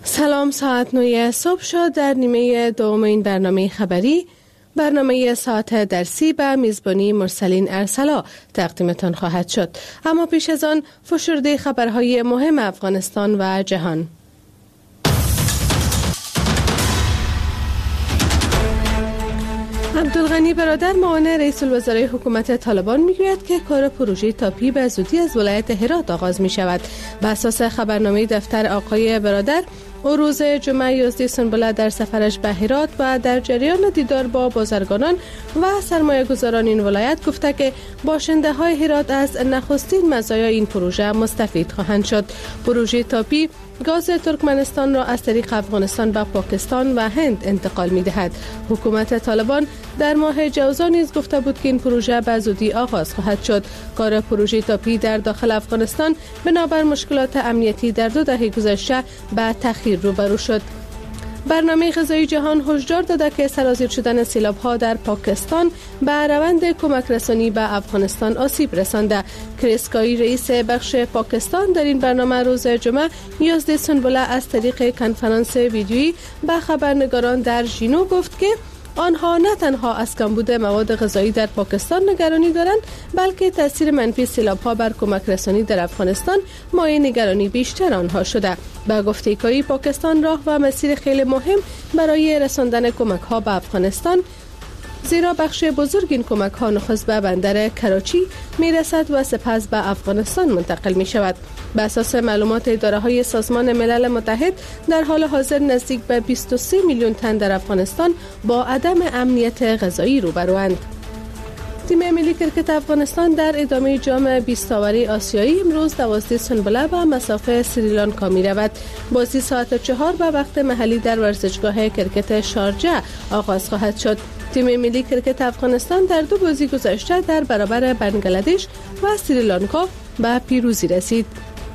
سلام، ساعت 9 صبح شد. در نیمه دوم این برنامه خبری، برنامه ساعت درسی به میزبانی مرسلین ارسلا تقدیمتان خواهد شد. اما پیش از آن فشرده خبرهای مهم افغانستان و جهان. عبدالغنی برادر معاون رئیس الوزرای حکومت طالبان میگوید که کار پروژه تاپی به زودی از ولایت هرات آغاز می شود. بر اساس خبرنامه دفتر آقای برادر، او روز جمعه 11 سنبله در سفرش به هرات و در جریان دیدار با بازرگانان و سرمایه گذاران این ولایت گفته که باشنده های هرات از نخستین مزایای این پروژه مستفید خواهند شد. پروژه تاپی گاز ترکمنستان را از طریق افغانستان به پاکستان و هند انتقال می دهد. حکومت طالبان در ماه جوزا نیز گفته بود که این پروژه به زودی آغاز خواهد شد. کار پروژه تاپی در داخل افغانستان بنابر مشکلات امنیتی در 2 دهه گذشته به تأخیر روبرو شد. برنامه غذایی جهان هشدار داده که سرازیر شدن سیلاب‌ها در پاکستان به روند کمک رسانی به افغانستان آسیب رسانده. کریس گایی، رئیس بخش پاکستان، در این برنامه روز جمعه 11 سنبله از طریق کنفرانس ویدیویی به خبرنگاران در ژینو گفت که آنها نه تنها از کمبود مواد غذایی در پاکستان نگرانی دارند، بلکه تاثیر منفی سیلاب‌ها بر کمک رسانی در افغانستان مایه نگرانی بیشتر آنها شده. با گفته گایی پاکستان راه و مسیر خیلی مهم برای رساندن کمک‌ها به افغانستان، زیرا بخش بزرگ این کمک‌ها نخست به بندر کراچی میرسد و سپس به افغانستان منتقل می شود. به اساس معلومات اداره‌های سازمان ملل متحد، در حال حاضر نزدیک به 23 میلیون تن در افغانستان با عدم امنیت غذایی روبروند. تیم ملی کرکت افغانستان در ادامه جام 20 آوری آسیایی امروز 12 سنبله به مصاف سریلانکا می رود. بازی ساعت 4 به وقت محلی در ورزشگاه کرکت شارجه آغاز خواهد شد. تیم ملی کرکت افغانستان در 2 بازی گذشته در برابر بنگلادش و سریلانکا به پیروزی رسید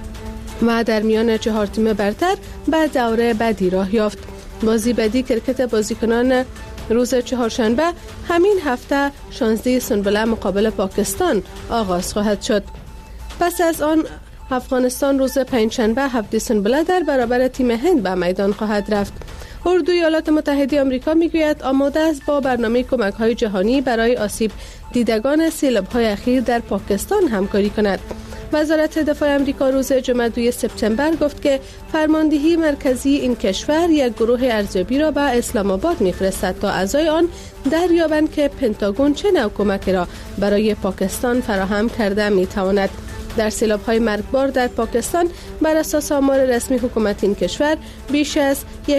و در میان 4 تیم برتر به دوره بعدی راه یافت. بازی بعدی کرکت بازیکنان روز چهارشنبه همین هفته 16 سنبله مقابل پاکستان آغاز خواهد شد. پس از آن افغانستان روز پنجشنبه 7 سنبله در برابر تیم هند به میدان خواهد رفت. اردوی ایالات متحده آمریکا میگوید آماده است با برنامه کمک‌های جهانی برای آسیب دیدگان سیلاب‌های اخیر در پاکستان همکاری کند. وزارت دفاع آمریکا روز جمعه 2 سپتامبر گفت که فرماندهی مرکزی این کشور یک گروه ارزیابی را به اسلام آباد می‌فرستد تا اعضای آن دریابند که پنتاگون چه نوع کمکی را برای پاکستان فراهم کرده می‌تواند. در سیلاب‌های مرگبار در پاکستان بر اساس آمار رسمی حکومت این کشور بیش از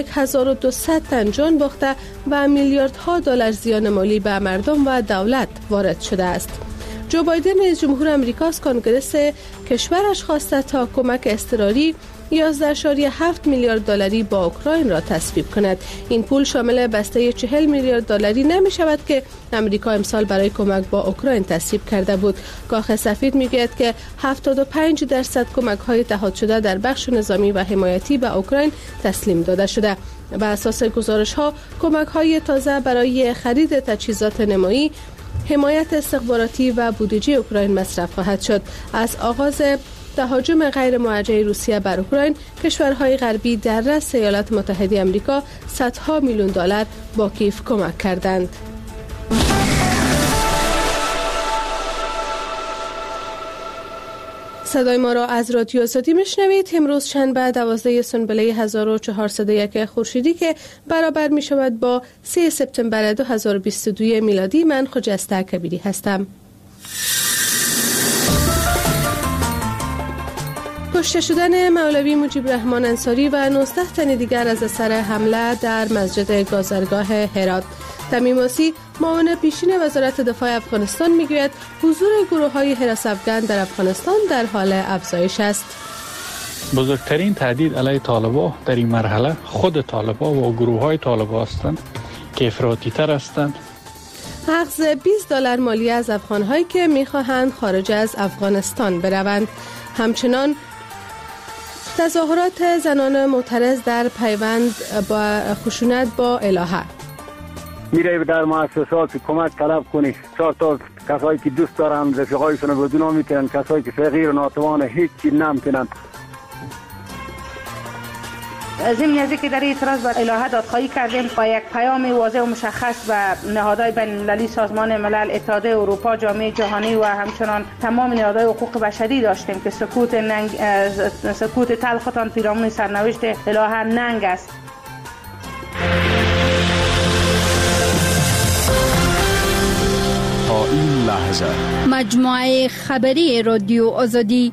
1200 تن جان باخته و میلیاردها دلار زیان مالی به مردم و دولت وارد شده است. جو بایدن رئیس جمهور آمریکا از کنگره کشورش خواسته تا کمک اضطراری 11.7 میلیارد دلاری با اوکراین را تصویب کند. این پول شامل بسته 40 میلیارد دلاری نمی شود که امریکا امسال برای کمک با اوکراین تصویب کرده بود. کاخ سفید میگوید که 75% کمک‌های اتحاد شده در بخش نظامی و حمایتی به اوکراین تسلیم داده شده. بر اساس گزارش‌ها کمک‌های تازه برای خرید تجهیزات نمایی، حمایت استخباراتی و بودجه اوکراین مصرف خواهد شد. از آغاز تهاجم غیر موجه روسیه بر اوکراین، کشورهای غربی در رأس ایالات متحده آمریکا صدها میلیون دلار با کیف کمک کردند. صدای ما را از رادیو آزادی میشنوید. امروز شنبه 12 سنبله 1401 خورشیدی که برابر می شود با 3 سپتامبر 2022 میلادی، من خجسته کبیری هستم. کشته شدن مولوی مجیب رحمان انصاری و 19 تن دیگر از اثر حمله در مسجد گازرگاه هرات. تمیماسی، معاون پیشین وزارت دفاع افغانستان میگوید حضور گروه‌های حراس افغان در افغانستان در حال افزایش است. بزرگترین تهدید علیه طالبان در این مرحله خود طالبان و گروه‌های طالبان هستند که افراطی تر هستند. اخذ 20 دلار مالیه از افغان‌هایی که می‌خواهند خارج از افغانستان بروند. همچنان تظاهرات زنان معترض در پیوند با خشونت با الهه. میره در مؤسسات کمک طلب کنی. 4 تا کسایی که دوست دارن رفیقایشون رو بدون میتونن، کسایی که فقیر و ناتوان هیچ چیز نمیتونن. ضمن از اینکه در اعتراض بر الهه دادخواهی کردیم با یک پیام واضح و مشخص به نهادهای بین المللی، سازمان ملل، اتحادیه اروپا، جامعه جهانی و همچنان تمام نهادهای حقوق بشری داشتیم که سکوت تلختان پیرامون سرنوشت الهه ننگ است. تا این لحظه مجموعه خبری رادیو آزادی.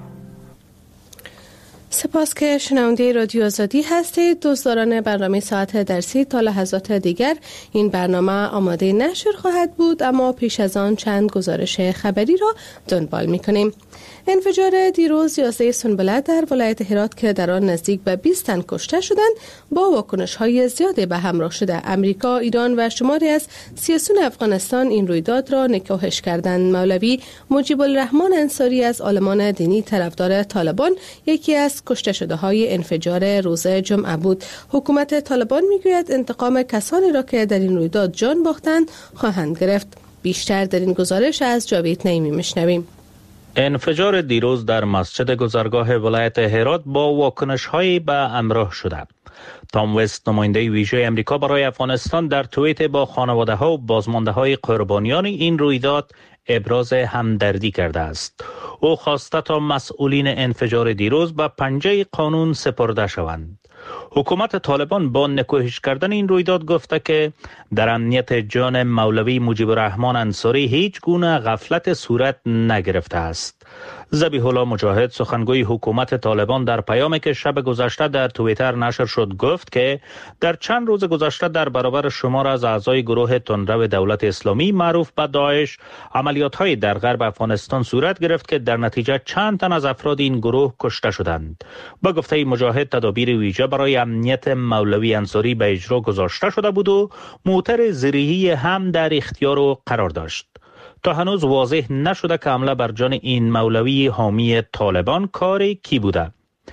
سپاس که شنونده رادیو آزادی هستید. دوستداران برنامه ساعت درسی تا لحظات دیگر این برنامه آماده نشر خواهد بود، اما پیش از آن چند گزارش خبری را دنبال می‌کنیم. انفجار دیروز 11 سنبله در ولایت هرات که در آن نزدیک به 20 تن کشته شدند با واکنش‌های زیاد به همراه شده امریکا، ایران و شماری از سیاسیون افغانستان این رویداد را نکوهش کردند. مولوی مجیب الرحمن انصاری از عالمان دینی طرفدار طالبان یکی از کشته شده های انفجار روز جمعه بود. حکومت طالبان میگوید انتقام کسانی را که در این رویداد جان باختند خواهند گرفت. بیشتر در این گزارش از جاوید نعیمی میشنویم. انفجار دیروز در مسجد گذرگاه ولایت هرات با واکنش‌هایی به همراه شده. تام وست، نماینده ویژه امریکا برای افغانستان، در توییت با خانواده‌ها و بازمانده‌های قربانیان این رویداد ابراز همدردی کرده است. او خواسته تا مسئولین انفجار دیروز به پنجه قانون سپرده شوند. حکومت طالبان با نکوهش کردن این رویداد گفته که در امنیت جان مولوی مجیب الرحمن انصاری هیچ گونه غفلت صورت نگرفته است. ذبیح الله مجاهد، سخنگوی حکومت طالبان، در پیامی که شب گذشته در توییتر نشر شد گفت که در چند روز گذشته در برابر شمار از اعضای گروه تندرو دولت اسلامی معروف به داعش عملیات‌های در غرب افغانستان صورت گرفت که در نتیجه چند تن از افراد این گروه کشته شدند. با گفته مجاهد، تدابیر ویژه برای امنیت مولوی انصاری به اجرا گذاشته شده بود و موتر زرهی هم در اختیار او قرار داشت. تا هنوز واضح نشده که حمله بر جان این مولوی حامی طالبان کار کی بوده.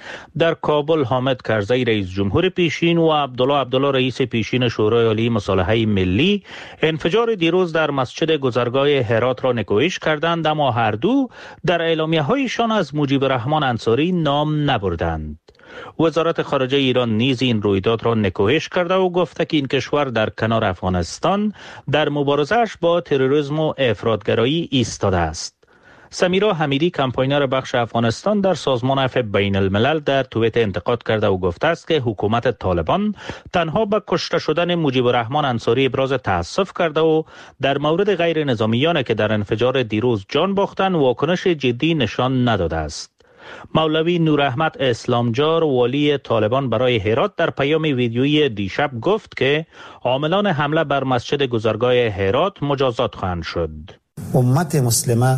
در کابل، حامد کرزی رئیس جمهور پیشین و عبدالله رئیس پیشین شورای عالی مصالحه ملی انفجار دیروز در مسجد گذرگاه هرات را نکوهش کردند، اما هر دو در اعلامیه‌هایشان از مجیب الرحمن انصاری نام نبردند. وزارت خارجه ایران نیز این رویداد را نکوهش کرده و گفته که این کشور در کنار افغانستان در مبارزه‌اش با تروریسم و افراطگرایی ایستاده است. سمیرا حمیدی، کمپاینر بخش افغانستان در سازمان عفو بین الملل، در توییت انتقاد کرده و گفته است که حکومت طالبان تنها به کشته شدن مجیب الرحمن انصاری ابراز تأسف کرده و در مورد غیر نظامیان که در انفجار دیروز جان باختند واکنش جدی نشان نداده است. مولوی نوراحمد اسلامجار، والی طالبان برای هرات، در پیام ویدیویی دیشب گفت که عاملان حمله بر مسجد گذرگاه هرات مجازات خواهند شد. امت مسلمه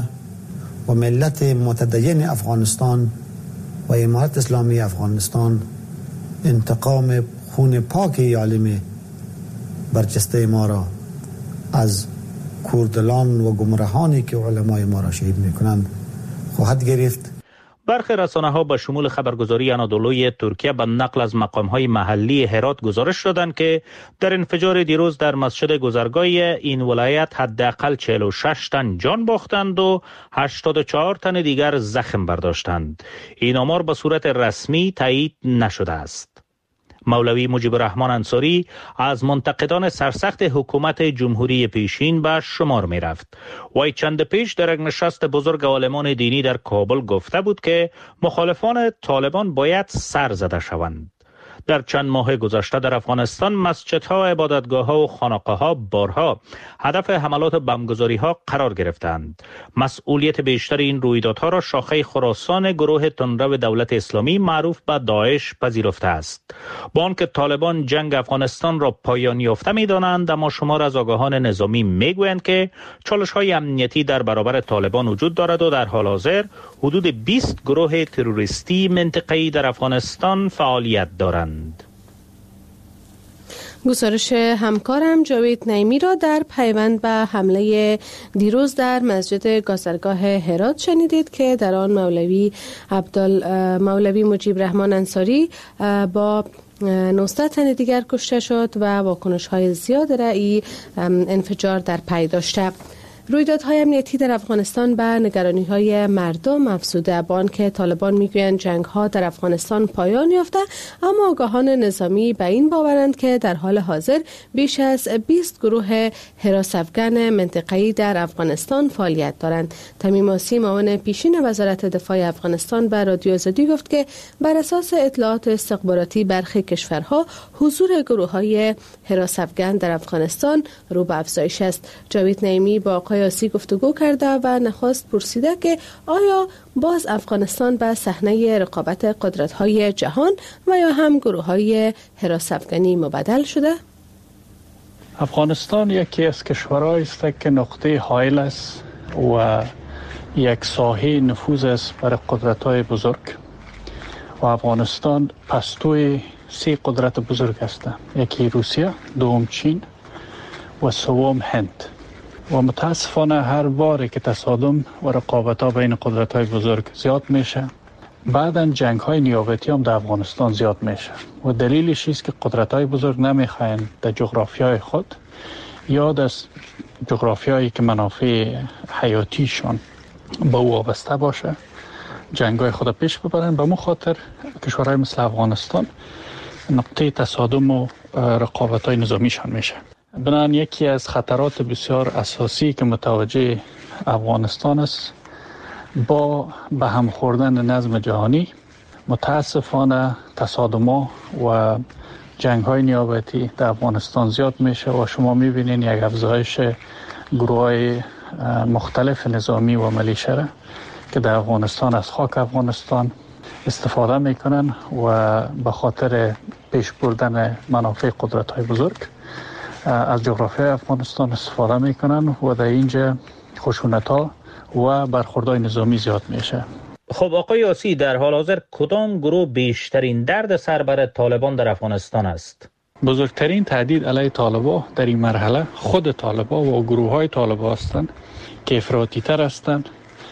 و ملت متدین افغانستان و امارت اسلامی افغانستان انتقام خون پاک عالم برجسته ما را از کوردلان و گمراهانی که علمای ما را شهید میکنند خواهد گرفت. برخی رسانه‌ها به شمول خبرگزاری انادولوی ترکیه به نقل از مقام‌های محلی هرات گزارش دادند که در انفجار دیروز در مسجد گذرگاه این ولایت حداقل 46 تن جان باختند و 84 تن دیگر زخم برداشتند. این آمار به صورت رسمی تایید نشده است. مولوی مجیب الرحمن انصاری از منتقدان سرسخت حکومت جمهوری پیشین به شمار می رفت. وی چند پیش در یک نشست بزرگ عالمان دینی در کابل گفته بود که مخالفان طالبان باید سر زده شوند. در چند ماه گذشته در افغانستان مسجدها، عبادتگاه‌ها و خانقاه‌ها بارها هدف حملات بمبگذاری‌ها قرار گرفتند. مسئولیت بیشتر این رویدادها را شاخه خراسان گروه تندرو دولت اسلامی معروف به داعش پذیرفته است. با آنکه طالبان جنگ افغانستان را پایان یافته می‌دانند، اما شمار از آگاهان نظامی می‌گویند که چالش‌های امنیتی در برابر طالبان وجود دارد و در حال حاضر حدود 20 گروه تروریستی منطقه‌ای در افغانستان فعالیت دارند. گزارش همکارم جاوید نعیمی را در پیوند به حمله دیروز در مسجد گذرگاه هرات شنیدید که در آن مولوی مجیب الرحمن انصاری با 19 تن دیگر کشته شد و واکنش‌های زیاد رأی انفجار در پی داشته. رویدادهای امنیتی در افغانستان به نگرانی‌های مردم افزوده. بانک طالبان میگویند جنگ‌ها در افغانستان پایان یافته، اما آگاهان نظامی به این باورند که در حال حاضر بیش از 20 گروه حراس افغان منطقه‌ای در افغانستان فعالیت دارند. تمیم آسی معاون پیشین وزارت دفاع افغانستان به رادیو آزادی گفت که بر اساس اطلاعات استخباراتی برخی کشورها حضور گروه‌های حراس افغان در افغانستان رو به افزایش است. جاوید نعیمی با آقای آسی گفتگو کرده و نخست پرسیده که آیا باز افغانستان به صحنه رقابت قدرت‌های جهان و یا هم گروه‌های حراس افغانی مبدل شده؟ افغانستان یکی از کشورهایی است که نقطه حائل است و یک ساحه نفوذ است برای قدرت‌های بزرگ و افغانستان پستوی 3 قدرت بزرگ است. یکی روسیه، دوم چین و سوم هند. و متاسفانه هر باری که تصادم و رقابت‌ها بین قدرت‌های بزرگ زیاد میشه، بعداً جنگ‌های نیابتی هم در افغانستان زیاد میشه و دلیلش است که قدرت‌های بزرگ نمیخواین در جغرافیای خود یا در جغرافیایی که منافع حیاتیشان به او وابسته باشه جنگ‌های خود پیش ببرن. به خاطر کشورهای مثل افغانستان نقطه تصادم و رقابت‌های نظامیشان میشه. بنابراین یکی از خطرات بسیار اساسی که متوجه افغانستان است با به هم خوردن نظم جهانی، متاسفانه تصادم‌ها و جنگ‌های نیابتی در افغانستان زیاد میشه و شما می‌بینید یک افزایش گروه‌های مختلف نظامی و ملیشه که در افغانستان از خاک افغانستان استفاده میکنن و به خاطر پیش بردن منافع قدرت‌های بزرگ از جغرافیای افغانستان استفاده میکنن و در اینجا خشونت‌ها و برخوردهای نظامی زیاد میشه. خب آقای آسی، در حال حاضر کدام گروه بیشترین درد سر بر طالبان در افغانستان است؟ بزرگترین تهدید علیه طالبان در این مرحله خود طالبان و گروه‌های طالبان هستند که افراطی تر هستند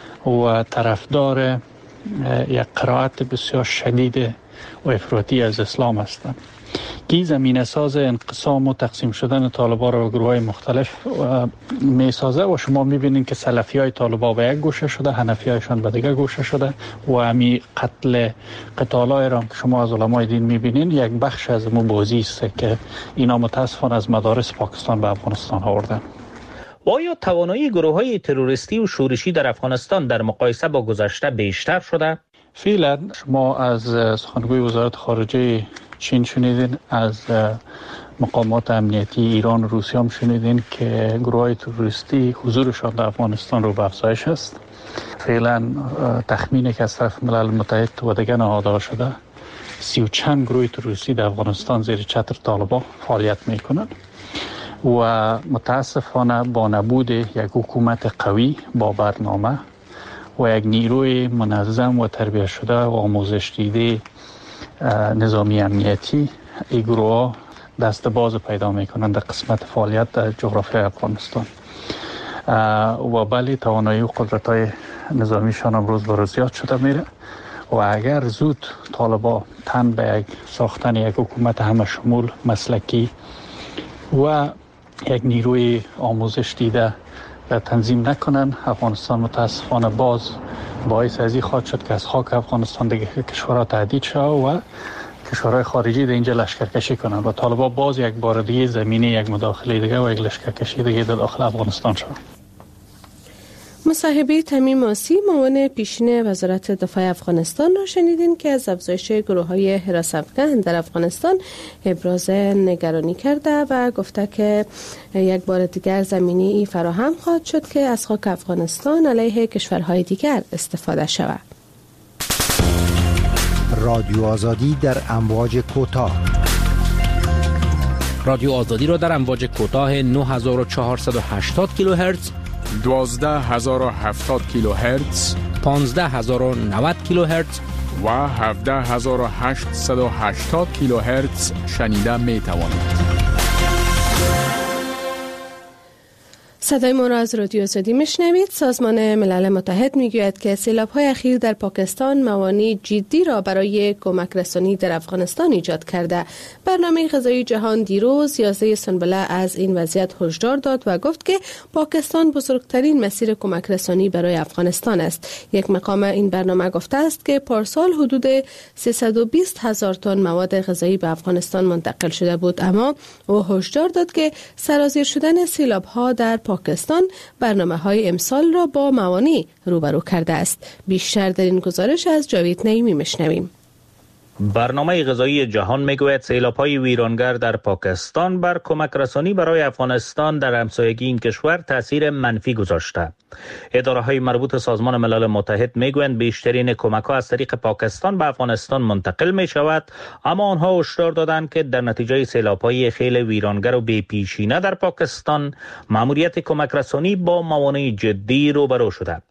و طرفدار یک قرائت بسیار شدید و افراطی از اسلام هستند. کی زمینه ساز انقسام و تقسیم شدن طالبان را به گروه‌های مختلف میسازه و شما می‌بینید که سلفی‌های طالبان به یک گوشه شده، حنفی‌هایشان به دیگر گوشه شده و همین قتال‌های را که شما از علمای دین می‌بینید یک بخش از بازی است که اینا متأسفانه از مدارس پاکستان به افغانستان آوردن. و آیا توانایی گروه‌های تروریستی و شورشی در افغانستان در مقایسه با گذشته بیشتر شده؟ فعلا شما از سخنگوی وزارت خارجه چین شنیدین، از مقامات امنیتی ایران و روسیه هم شنیدین که گروه‌های تروریستی حضورشان در افغانستان رو به افزایش است. فعلا تخمینی که از طرف ملل متحد و دیگر نهادها شده 30 و چند گروه تروریستی در افغانستان زیر چتر طالبان فعالیت میکنند و متاسفانه با نبود یک حکومت قوی با برنامه و یک نیروی منظم و تربیت شده و آموزش دیده نظامی امنیتی، این گروه دست باز پیدا میکنند در قسمت فعالیت در جغرافیای افغانستان و بلی توانایی و قدرت‌های نظامیشان هم روز به روز زیاد شده میره و اگر زود طالبان تن به یک ساختن یک حکومت همه شمول مسلکی و یک نیروی آموزش دیده و تنظیم نکنن، افغانستان متاسفانه باز باعث ازی خواهد شد که از خاک افغانستان دیگه کشورها تهدید شد و کشورهای خارجی در اینجا لشکرکشی کنن و طالبان باز یک بار دیگه زمینه یک مداخله دیگه و یک لشکرکشی دیگه در داخل افغانستان شد. مصاحبه تمیم آسی معاون پیشین وزارت دفاع افغانستان را شنیدین که از افزایش گروه‌های حراس افغان در افغانستان ابراز نگرانی کرده و گفته که یک بار دیگر زمینه‌ای فراهم خواهد شد که از خاک افغانستان علیه کشورهای دیگر استفاده شود. رادیو آزادی در امواج کوتاه. رادیو آزادی را در امواج کوتاه 9480 کیلوهرتز، 12070 کیلوهرتز، 15090 کیلوهرتز و 17880 کیلوهرتز شنیده می توانید. صدای ما را از رادیو آزادی میشنوید. سازمان ملل متحد میگوید که سیلاب‌های اخیر در پاکستان موانع جدی را برای کمک رسانی در افغانستان ایجاد کرده. برنامه غذایی جهان دیروز 11 سنبله از این وضعیت هشدار داد و گفت که پاکستان بزرگترین مسیر کمک رسانی برای افغانستان است. یک مقام این برنامه گفته است که پارسال حدود 320,000 تن مواد غذایی به افغانستان منتقل شده بود، اما او هشدار داد که سرازیر شدن سیلاب‌ها در پاکستان برنامه‌های امسال را با موانع روبرو کرده است. بیشتر در این گزارش از جاوید نعیمی میشنویم. برنامه غذایی جهان میگوید سیلاب‌های ویرانگر در پاکستان بر کمک رسانی برای افغانستان در همسایگی این کشور تاثیر منفی گذاشته. اداره‌های مربوط سازمان ملل متحد میگویند بیشترین کمک‌ها از طریق پاکستان به افغانستان منتقل می‌شود، اما آنها هشدار دادند که در نتیجه سیلاب‌های خیل ویرانگر و بی‌پیشینه در پاکستان مأموریت کمک رسانی با موانع جدی روبرو شده.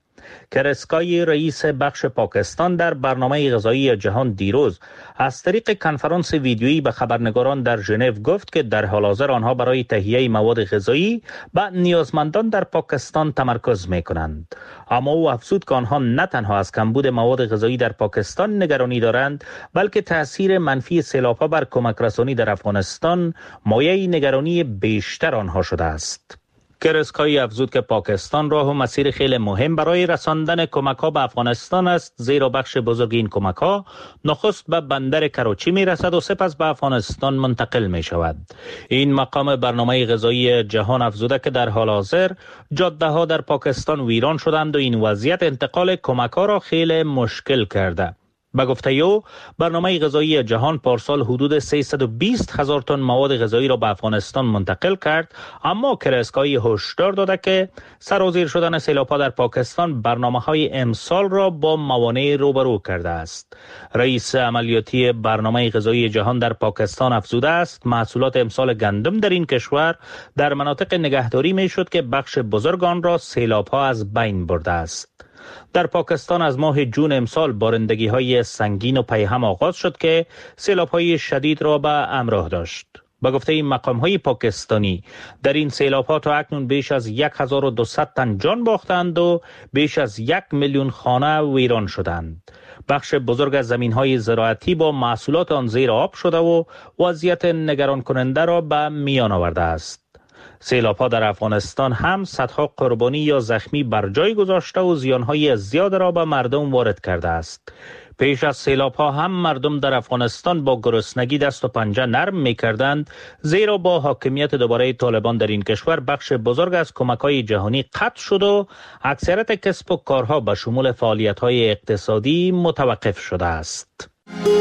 کرسکای رئیس بخش پاکستان در برنامه غذایی جهان دیروز از طریق کنفرانس ویدیویی به خبرنگاران در ژنو گفت که در حال حاضر آنها برای تهیه مواد غذایی به نیازمندان در پاکستان تمرکز می‌کنند. اما او افزود که آنها نه تنها از کمبود مواد غذایی در پاکستان نگرانی دارند، بلکه تأثیر منفی سیلاب‌ها بر کمک رسانی در افغانستان مایه نگرانی بیشتر آنها شده است. کرسکایی افزود که پاکستان راه و مسیر خیلی مهم برای رساندن کمک‌ها به افغانستان است، زیرا بخش بزرگ این کمک‌ها نخست به بندر کراچی می‌رسد و سپس به افغانستان منتقل می‌شود. این مقام برنامه غذایی جهان افزوده که در حال حاضر جاده‌ها در پاکستان ویران شدند و این وضعیت انتقال کمک‌ها را خیلی مشکل کرده. به گفته او برنامه غذایی جهان پارسال حدود 320,000 تن مواد غذایی را به افغانستان منتقل کرد، اما کرسکایی هشدار داده که سرازیر شدن سیلاب‌ها در پاکستان برنامه‌های امسال را با موانع روبرو کرده است. رئیس عملیاتی برنامه غذایی جهان در پاکستان افزوده است محصولات امسال گندم در این کشور در مناطق نگهداری می‌شد که بخش بزرگ آن را سیلاب‌ها از بین برده است. در پاکستان از ماه جون امسال بارندگی‌های سنگین و پیهم آغاز شد که سیلاب‌های شدید را به همراه داشت. به گفته این مقام‌های پاکستانی در این سیلاب‌ها تا اکنون بیش از 1200 تن جان باختند و بیش از 1 میلیون خانه ویران شدند. بخش بزرگ از زمین‌های زراعتی با محصولات آن زیر آب شده و وضعیت نگران کننده را به میان آورده است. سیلاب‌ها در افغانستان هم صدها قربانی یا زخمی بر جای گذاشته و زیان‌های زیاد را به مردم وارد کرده است. پیش از سیلاب‌ها هم مردم در افغانستان با گرسنگی دست و پنجه نرم می‌کردند، زیرا با حاکمیت دوباره طالبان در این کشور بخش بزرگ از کمک‌های جهانی قطع شد و اکثریت کسب و کارها به شمول فعالیت‌های اقتصادی متوقف شده است.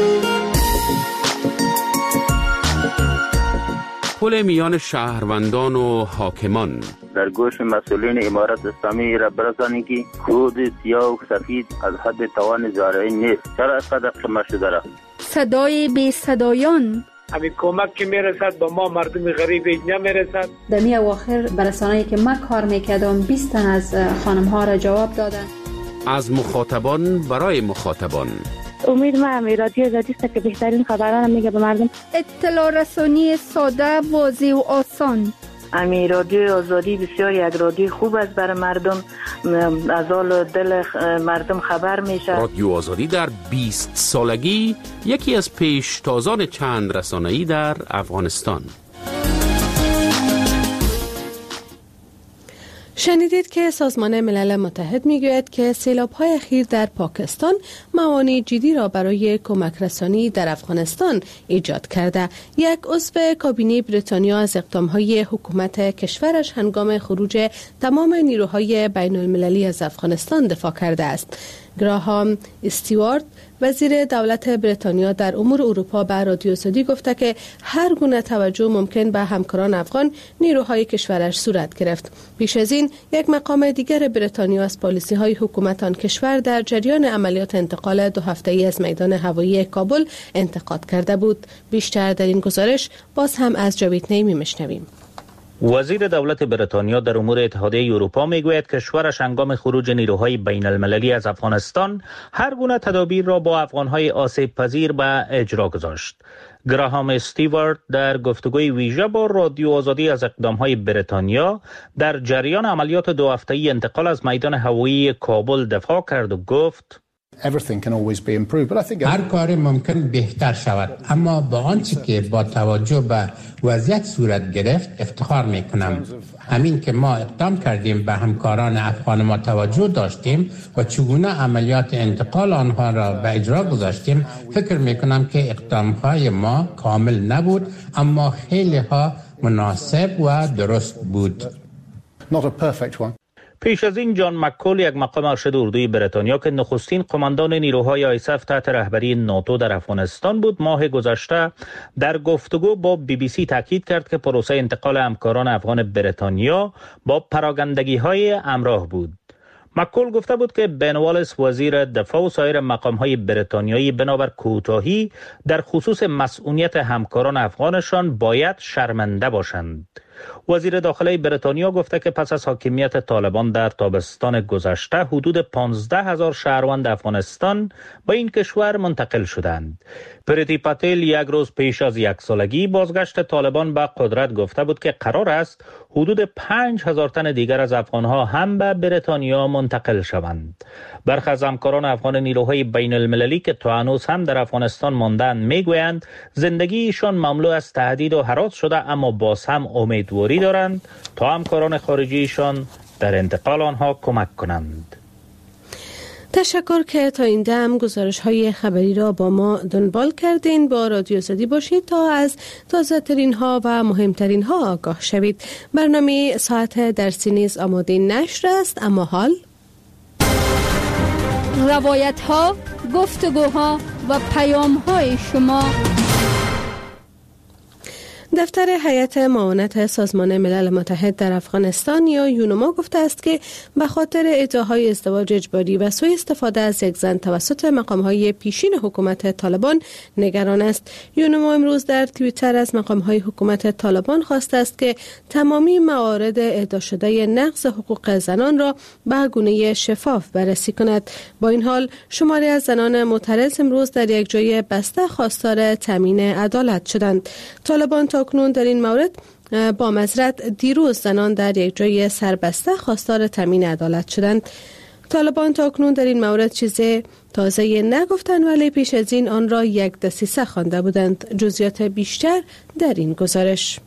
پل میان شهروندان و حاکمان در گوش مسئولین امارت اسلامی را برسانید که خود سیاه و سفید از حد توان زارعی نیست. چرا اینقدر قیمت شده را؟ صدای بی صدایان همین کمک که میرسد با ما مردم غریب نمیرسد. در می اواخر برسانه‌ای که من کار میکردم 20 تن از خانم ها را جواب دادن. از مخاطبان برای مخاطبان. امید ما رادیو آزادی است که بهترین خبران میگه به مردم. اطلاع رسانی ساده، واضح و آسان. رادیو آزادی بسیار یک رادیو خوب است برای مردم، از حال دل مردم خبر میشه. رادیو آزادی در 20 سالگی یکی از پیشتازان چند رسانه‌ای در افغانستان. شنیدید که سازمان ملل متحد میگوید که سیلاب‌های اخیر در پاکستان موانع جدی را برای کمک رسانی در افغانستان ایجاد کرده. یک عضو کابینه بریتانیا از اقدام‌های حکومت کشورش هنگام خروج تمام نیروهای بین المللی از افغانستان دفاع کرده است. گراهام استیوارت وزیر دولت بریتانیا در امور اروپا به رادیو آزادی گفته که هر گونه توجه ممکن به همکاران افغان نیروهای کشورش صورت گرفت. پیش از این یک مقام دیگر بریتانیا از پالیسی‌های حکومت آن کشور در جریان عملیات انتقال 2 هفته‌ای از میدان هوایی کابل انتقاد کرده بود. بیشتر در این گزارش باز هم از جاوید نعیمی میشنویم. وزیر دولت بریتانیا در امور اتحادیه اروپا میگوید کشورش هنگام خروج نیروهای بین المللی از افغانستان هر گونه تدابیر را با افغانهای آسیب پذیر به اجرا گذاشت. گراهام استیوارت در گفتگوی ویژه با رادیو آزادی از اقدامهای بریتانیا در جریان عملیات 2 هفته‌ای انتقال از میدان هوایی کابل دفاع کرد و گفت هر کار ممکن بهتر شود، اما با آنچه که با توجه به وضعیت صورت گرفت افتخار می کنم. همین که ما اقدام کردیم به همکاران افغان ما توجه داشتیم و چگونه عملیات انتقال آنها را به اجرا گذاشتیم، فکر می کنم که اقدامهای ما کامل نبود اما خیلی ها مناسب و درست بود. پیش از این جان مکول، یک مقام ارشد اردوی بریتانیا که نخستین قماندان نیروهای آیساف تحت رهبری ناتو در افغانستان بود، ماه گذشته در گفتگو با BBC تاکید کرد که پروسه انتقال همکاران افغان بریتانیا با پراگندگی‌های همراه بود. مکول گفته بود که بن والیس وزیر دفاع و سایر مقام‌های بریتانیایی بنابر کوتاهی در خصوص مسئولیت همکاران افغانشان باید شرمنده باشند. وزیر داخلی بریتانیا گفته که پس از حاکمیت طالبان در تابستان گذشته حدود 15,000 شهروند افغانستان به این کشور منتقل شدند. پریتی پاتل یک روز پیش از 1 سالگی بازگشت طالبان به قدرت گفته بود که قرار است حدود 5,000 تن دیگر از افغانها هم به بریتانیا منتقل شوند. برخی از همکاران افغان نیروهای بین المللی که تا هنوز هم در افغانستان ماندند میگویند زندگیشان مملو از تهدید و هراس شده، اما باز هم امیدواری دارند تا همکاران خارجیشان در انتقال آنها کمک کنند. تشکر که تا این دم گزارش های خبری را با ما دنبال کردین. با رادیو آزادی باشید تا از تازه ترین ها و مهمترین ها آگاه شوید. برنامه ساعت درسی نیز آماده نشر است، اما حال روایت ها، گفتگوها و پیام های شما. دفتر هیئت معاونت سازمان ملل متحد در افغانستان یا یونما گفته است که به خاطر ادعاهای ازدواج اجباری و سوء استفاده از یک زن توسط مقام‌های پیشین حکومت طالبان نگران است. یونما امروز در توییتر از مقام‌های حکومت طالبان خواسته است که تمامی موارد ادعا شده نقض حقوق زنان را به گونه شفاف بررسی کند. با این حال شماری از زنان معترض امروز در یک جای بسته خواستار تامین عدالت شدند. طالبان تاکنون در این مورد با معذرت دیروز زنان در یک جای سربسته خواستار تامین عدالت شدند. طالبان تاکنون در این مورد چیز تازه نگفتند، ولی پیش از این آن را یک دسیسه خوانده بودند. جزئیات بیشتر در این گزارش.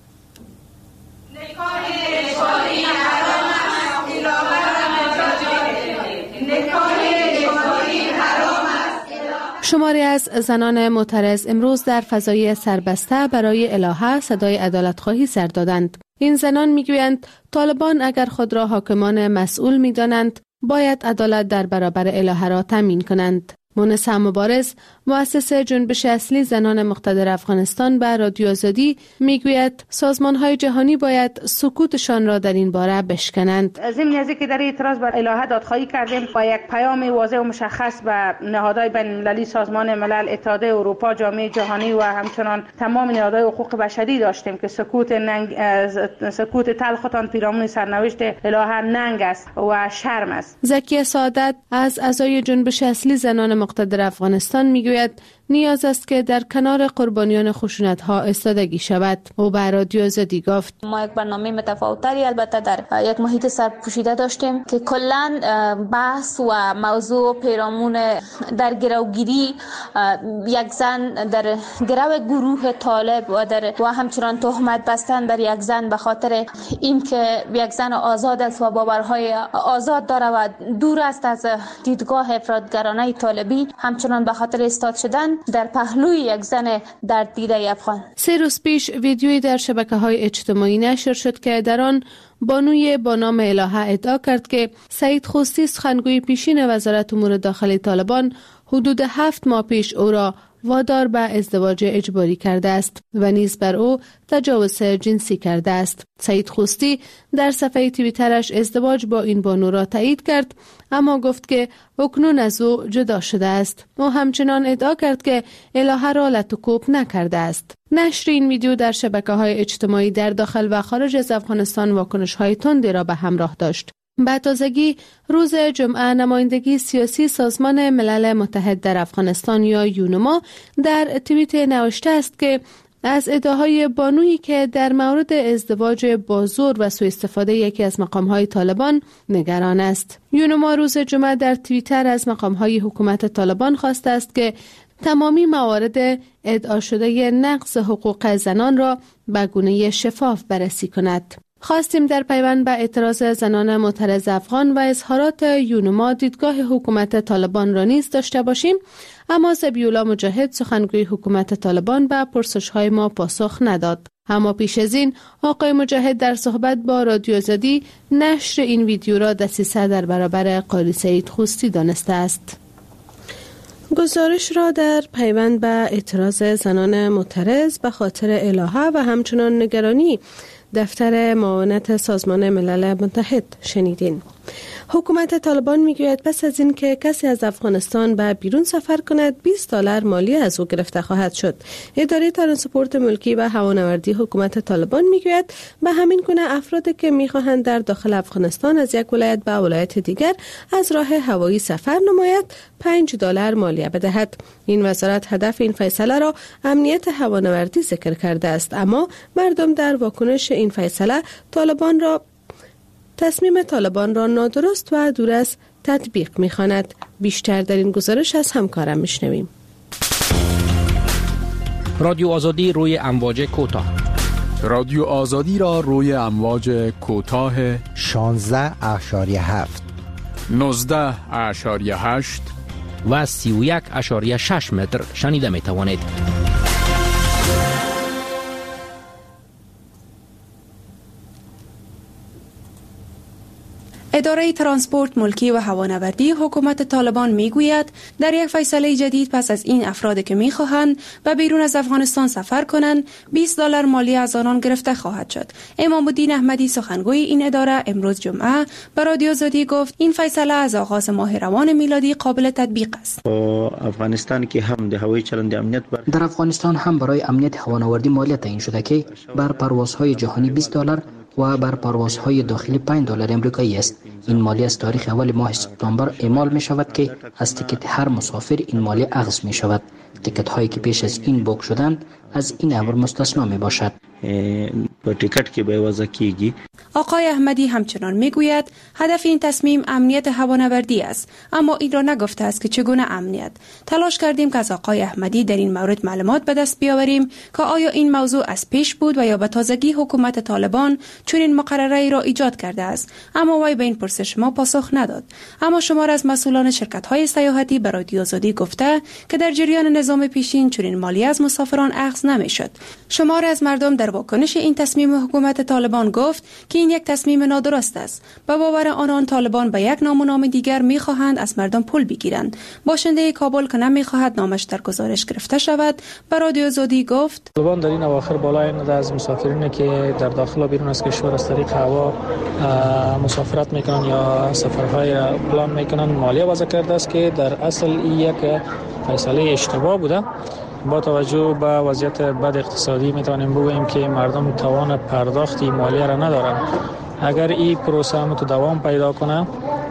شماری از زنان معترض امروز در فضای سربسته برای الهه صدای عدالت خواهی سر دادند. این زنان میگویند طالبان اگر خود را حاکمان مسئول میدانند باید عدالت در برابر الهه را تامین کنند. مونس مبارز، مؤسس جنبش اصلی زنان مقتدر افغانستان، به رادیو آزادی میگوید سازمان‌های جهانی باید سکوتشان را در این باره بشکنند. ضمن از اینکه در اعتراض بر الهه دادخواهی کردیم با یک پیام واضح و مشخص به نهادهای بین‌المللی، سازمان ملل، اتحادیه اروپا، جامعه جهانی و همچنان تمام نهادهای حقوق بشری داشتیم که سکوت تلختان پیرامون سرنوشت الهه ننگ است و شرم است. زکیه سعادت از اعضای جنبش اصلی زنان مقتدر افغانستان میگوید نیاز است که در کنار قربانیان خشونت‌ها ایستادگی شود. او به رادیو آزادی گفت ما یک برنامه متفاوتری البته در یک محیط سرپوشیده داشتیم که کلاً بحث و موضوع پیرامون در گروگیری یک زن در گرو گروه طالب و همچنان تهمت بستن بر یک زن به خاطر اینکه یک زن آزاد است و باورهای آزاد داره و دور است از دیدگاه افراطگرانه طالبی، همچنان به خاطر ایستاد شدن در پهلوی یک زن در دیده افغان. 3 روز پیش ویدیویی در شبکه‌های اجتماعی نشر شد که در آن بانوی با نام الهه ادعا کرد که سعید خوستی، سخنگوی پیشین وزارت امور داخلی طالبان، حدود 7 ماه پیش او را وادار به ازدواج اجباری کرده است و نیز بر او تجاوز جنسی کرده است. سعید خوستی در صفحه توییترش ازدواج با این بانو را تایید کرد، اما گفت که اکنون از او جدا شده است. او همچنان ادعا کرد که الهه را لط و کوب نکرده است. نشر این ویدیو در شبکه‌های اجتماعی در داخل و خارج از افغانستان واکنش‌های تندی را به همراه داشت. به تازگی روز جمعه نمایندگی سیاسی سازمان ملل متحد در افغانستان یا یونما در توییت نوشته است که از ادعاهای بانویی که در مورد ازدواج با زور و سوء استفاده یکی از مقام‌های طالبان نگران است. یونما روز جمعه در توییتر از مقام‌های حکومت طالبان خواسته است که تمامی موارد ادعا شده نقض حقوق زنان را به گونه شفاف بررسی کند. خواستیم در پیوند به اعتراض زنان معترض افغان و اظهارات یونما دیدگاه حکومت طالبان را نیز داشته باشیم، اما ذبیح‌الله مجاهد سخنگوی حکومت طالبان به پرسش‌های ما پاسخ نداد. اما پیش از این آقای مجاهد در صحبت با رادیو آزادی نشر این ویدیو را دسیسه در برابر قاضی سعید خوستی دانسته است. گزارش را در پیوند به اعتراض زنان معترض به خاطر الهه و همچنان نگرانی دفتر معاونت سازمان ملل متحد شنیدین. حکومت طالبان میگوید پس از این که کسی از افغانستان به بیرون سفر کند $20 مالی از او گرفته خواهد شد. اداره ترانسپورت ملکی و هوانوردی حکومت طالبان میگوید به همین گونه افرادی که میخواهند در داخل افغانستان از یک ولایت به ولایت دیگر از راه هوایی سفر نماید $5 مالیه بدهد. این وزارت هدف این فیصله را امنیت هوانوردی ذکر کرده است، اما مردم در واکنش این فیصله تصمیم طالبان را نادرست و دور از تطبیق می‌خواند. بیشتر در این گزارش از همکارم میشنویم. رادیو آزادی روی امواج کوتاه. رادیو آزادی را روی امواج کوتاه 16.7 19.8 و 31.6 متر شنیده می توانید. اداره ترانسپورت ملکی و هوانوردی حکومت طالبان میگوید در یک فیصله جدید پس از این افرادی که میخواهند به بیرون از افغانستان سفر کنند $20 مالی از آنان گرفته خواهد شد. امام الدین احمدی سخنگوی این اداره امروز جمعه به رادیو آزادی گفت این فیصله از آغاز ماه روان میلادی قابل تطبیق است. افغانستان که هم د هوایی چلند امنیت در افغانستان هم برای امنیت هوانوردی مالیه تعیین شده که بر پروازهای جهانی $20 و بر پروازهای داخلی $5 امریکایی است. این مالیه از تاریخ اول ماه سپتامبر اعمال می شود که از تیکت هر مسافر این مالیه اخذ می شود. تیکت هایی که پیش از این بوک شدند از این امر مستثنا می باشد. با تیکت که بیوازه کیگی. آقای احمدی همچنان میگوید هدف این تصمیم امنیت هوانوردی است، اما این را نگفته است که چگونه امنیت. تلاش کردیم که از آقای احمدی در این مورد معلومات به دست بیاوریم که آیا این موضوع از پیش بود و یا به تازگی حکومت طالبان چنین مقرره را ایجاد کرده است، اما وی به این پرسش ما پاسخ نداد. اما شمار از مسئولان شرکت‌های سیاحتی به رادیو آزادی گفته که در جریان نظام پیشین چنین مالیه از مسافران اخذ نمی‌شد. شمار از مردم در واکنش این تصمیم حکومت طالبان گفت که این یک تصمیم نادرست است. به باور آنان طالبان به یک نام و نام دیگر می‌خواهند از مردم پول بگیرند. باشنده کابل که نمی‌خواهد نامش در گزارش گرفته شود به رادیو آزادی گفت طالبان در این اواخر بالای نده از مسافرینی که در داخل و بیرون از کشور از طریق هوا مسافرت میکنن یا سفرهای پلان میکنن مالیه وضع کرده است که در اصل این یک فیصله اشتباه بوده. با توجه به وضعیت بد اقتصادی میتوانیم بگوییم که مردم توان پرداخت مالیه را ندارند. اگر این پروسه هم تو دوام پیدا کنه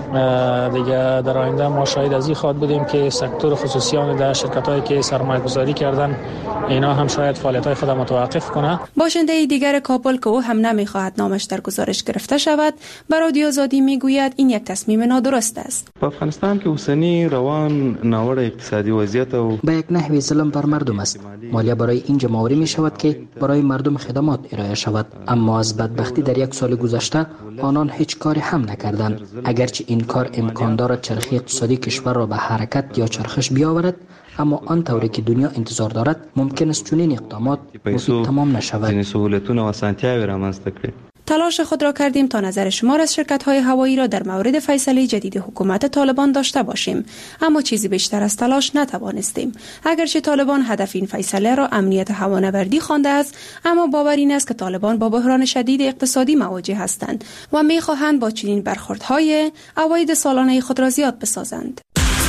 دیگه در آینده ما شاهد از این خواهد بودیم که سکتور خصوصیان در شرکت‌هایی که سرمایه گذاری کردن اینا هم شاید فعالیت‌های خود متوقف کنه. باشنده دیگر کابل که او هم نمی‌خواهد نامش در گزارش گرفته شود به رادیو آزادی میگوید این یک تصمیم نادرست است. په افغانستان کې اوسنی روان ناوړه اقتصادي وضعیت او به یک نحوی ظلم بر مردم است. مالیه برای این جمهوری می شود که برای مردم خدمات ارائه شود، اما از بدبختی در یک سال گذشته آنان هیچ کاری هم نکردند. اگرچه این کار امکان دارد چرخه اقتصادی کشور را به حرکت یا چرخش بیاورد، اما آن طوری که دنیا انتظار دارد ممکن است چنین اقدامات مفید تمام نشود. تلاش خود را کردیم تا نظر شمار از شرکت‌های هوایی را در مورد فیصله جدید حکومت طالبان داشته باشیم، اما چیزی بیشتر از تلاش نتوانستیم. اگرچه طالبان هدف این فیصله را امنیت هوانوردی خوانده است، اما باور این است که طالبان با بحران شدید اقتصادی مواجه هستند و می‌خواهند با چنین برخوردهای عواید سالانه خود را زیاد بسازند.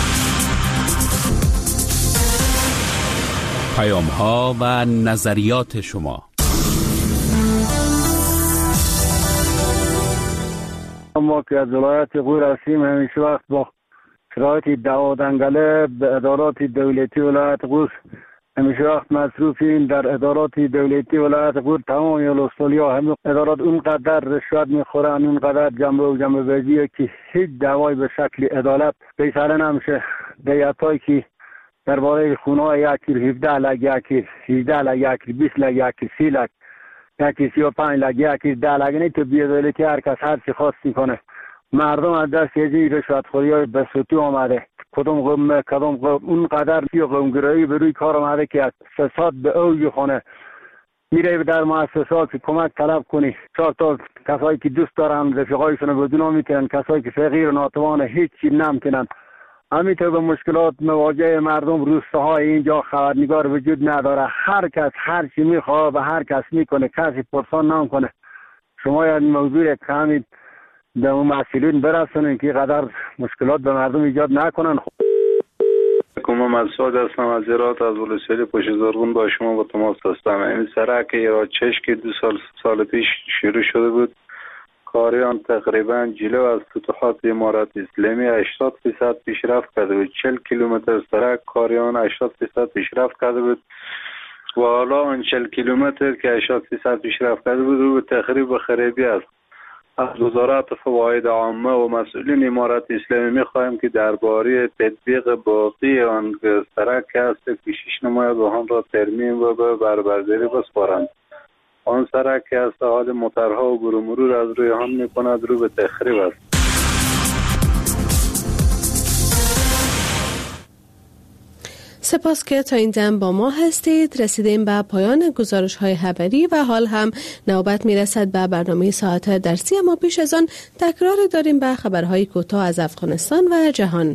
پیام‌ها و نظریات شما. ما که از ولایت غور هستیم، همیشه وقت با شرایط دعوا دنگله به ادارات دولتی ولایت غور همیشه وقت مصروفیم. در ادارات دولتی ولایت غور تمام ولسوالی‌ها همه ادارات اونقدر رشوت میخورن، اونقدر جنبه بازیه که هیچ دعوای به شکل عدالت فیصله نمیشه. دیتایی که درباره خونه‌های یکی 17 لک، یکی 18 لک، یکی 20 لک، یکی 30 لک، یکی 35 لک، یکی 10 لک، نه تو بی‌عدالتی هر کس هر چی خواست میکنه. مردم از دست یه رشوتخوری‌های بسوتی آمده. کدوم قوم اونقدر قومگرایی به روی کار آمده که از فساد به اوج خونه. میره در مؤسسات که کمک طلب کنی، 4 تا کسایی که دوست دارن رفیقایشون رو بدون میتونن، کسایی که فقیر و ناتوان هیچی نمیتونن. همینطور به مشکلات مواجه مردم روستاهای اینجا خبرنگار وجود نداره. هر کس هر چی میخواد به هر کس میکنه، کسی پرسان نمیکنه. شما این موضوع کمی به اون مسئولین برسونین که قدر مشکلات به مردم ایجاد نکنن. من مسعود هستم از زراعت از ولسوالی پشت زرغون با شما با تماس هستم. این سرک ایراچش که 2 سال پیش شروع شده بود، کاریان تقریبا جلو از فتوحات امارات اسلامی 80% پیشرفت کرده بود. 40 کیلومتر سرک کاریان 80% پیشرفت کرده بود و حالا آن 40 کیلومتر که 80% پیشرفت کرده بود رو به تخریب و خرابی است. از وزارت فواید عامه و مسئولین امارات اسلامی می‌خواهیم که درباره تطبیق باقی آن سرک است که پیشش نماید و آن را ترمیم و به بربرداری بسپارند. آن سرک که از حال موترها و مرور از روی هم می‌کند رو به تخریب است. سپاس که تا این دم با ما هستید. رسیدیم به پایان گزارش های خبری و حال هم نوبت میرسد به برنامه ساعت درسی، اما پیش از آن تکرار داریم به خبرهای کوتاه از افغانستان و جهان.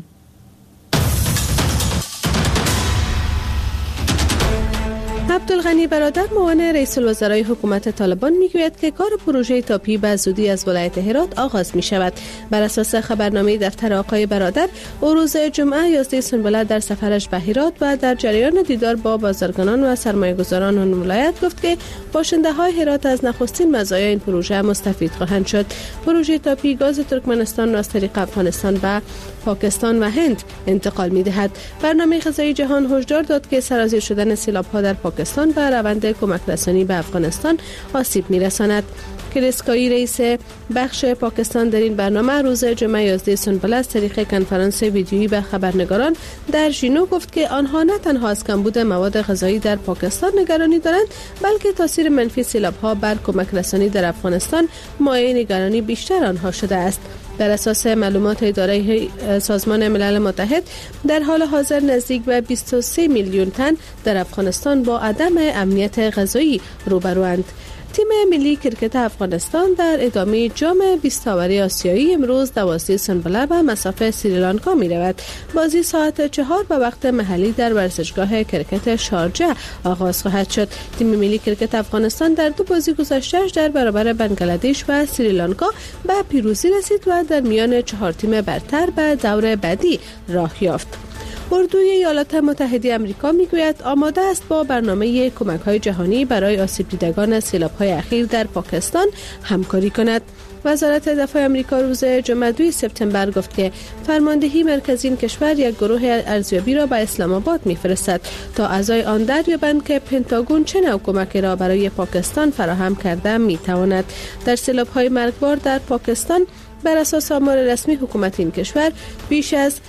عبدالغنی برادر معاون رئیس الوزرای حکومت طالبان میگوید که کار پروژه تاپی به زودی از ولایت هرات آغاز می شود. بر اساس خبرنامه دفتر آقای برادر، او روز جمعه 11 سنبله در سفرش به هرات و در جریان دیدار با بازرگانان و سرمایه‌گذاران آن ولایت گفت که باشنده‌های هرات از نخستین مزایای این پروژه مستفید خواهند شد. پروژه تاپی گاز ترکمنستان را از طریق افغانستان به پاکستان و هند انتقال می‌دهد. برنامه غذایی جهان هشدار داد که سرازیر شدن سیلاب‌ها در پاکستان به روند کمک رسانی به افغانستان آسیب می‌رساند. کریسکایی رئیس بخش پاکستان در این برنامه روز جمعه 11 سنبله از طریق کنفرانس ویدیویی به خبرنگاران در ژینو گفت که آنها نه تنها از کمبود مواد غذایی در پاکستان نگرانی دارند، بلکه تاثیر منفی سیلاب‌ها بر کمک رسانی در افغانستان مایه نگرانی بیشتر آنها شده است. بر اساس معلومات اداره سازمان ملل متحد، در حال حاضر نزدیک به 23 میلیون تن در افغانستان با عدم امنیت غذایی روبروند. تیم ملی کرکت افغانستان در ادامه جام 20 اوری آسیایی امروز 12 سنبله به مصاف سریلانکا می رود. بازی ساعت 4 به وقت محلی در ورزشگاه کرکت شارجه آغاز خواهد شد. تیم ملی کرکت افغانستان در 2 بازی گذشته‌اش در برابر بنگلادش و سریلانکا به پیروزی رسید و در میان 4 تیم برتر به دور بعدی راه یافت. اردوی ایالات متحده آمریکا میگوید آماده است با برنامه کمک‌های جهانی برای آسیب دیدگان سیلاب‌های اخیر در پاکستان همکاری کند. وزارت دفاع آمریکا روز جمعه 2 سپتامبر گفت که فرماندهی مرکزی این کشور یک گروه ارزیابی را به اسلام آباد می‌فرستد تا اعضای آن دریابند که پنتاگون چه نوع کمکی را برای پاکستان فراهم کرده می‌تواند. در سیلاب‌های مرگبار در پاکستان بر اساس آمار رسمی حکومت این کشور بیش از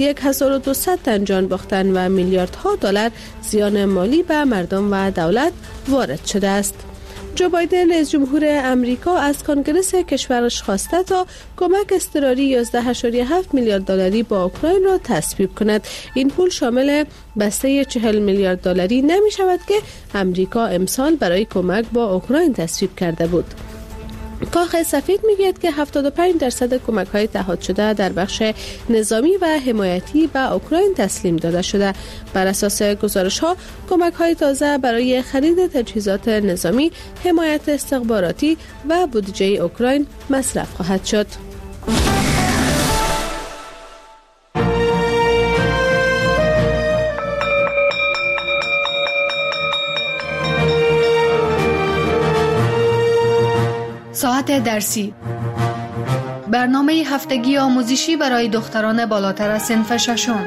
1200 تن جان باختن و میلیاردها دلار زیان مالی به مردم و دولت وارد شده است. جو بایدن رئیس جمهور امریکا از کنگره کشورش خواسته تا کمک اضطراری 11.7 میلیارد دلاری با اوکراین را تصویب کند. این پول شامل بسته 40 میلیارد دلاری نمی شود که امریکا امسال برای کمک با اوکراین تصویب کرده بود. کاخ سفید میگوید که 75% کمک‌های تعهد شده در بخش نظامی و حمایتی به اوکراین تسلیم داده شده. بر اساس گزارش‌ها کمک‌های تازه برای خرید تجهیزات نظامی، حمایت استخباراتی و بودجه اوکراین مصرف خواهد شد. ساعت درسی، برنامه هفتگی آموزشی برای دختران بالاتر از صنف ششم.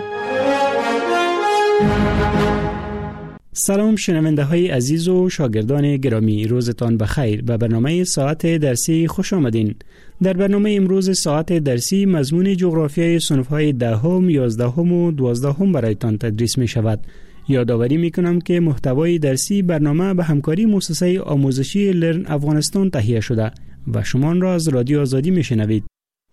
سلام شنونده های عزیز و شاگردان گرامی، روزتان بخیر. به برنامه ساعت درسی خوش آمدین. در برنامه امروز ساعت درسی مضمون جغرافیای صنف های 10، 11 و 12 برایتان تدریس می شود. یادآوری میکنم که محتوای درسی برنامه به همکاری مؤسسه آموزشی لرن افغانستان تهیه شده و شما آن را از رادیو آزادی میشنوید.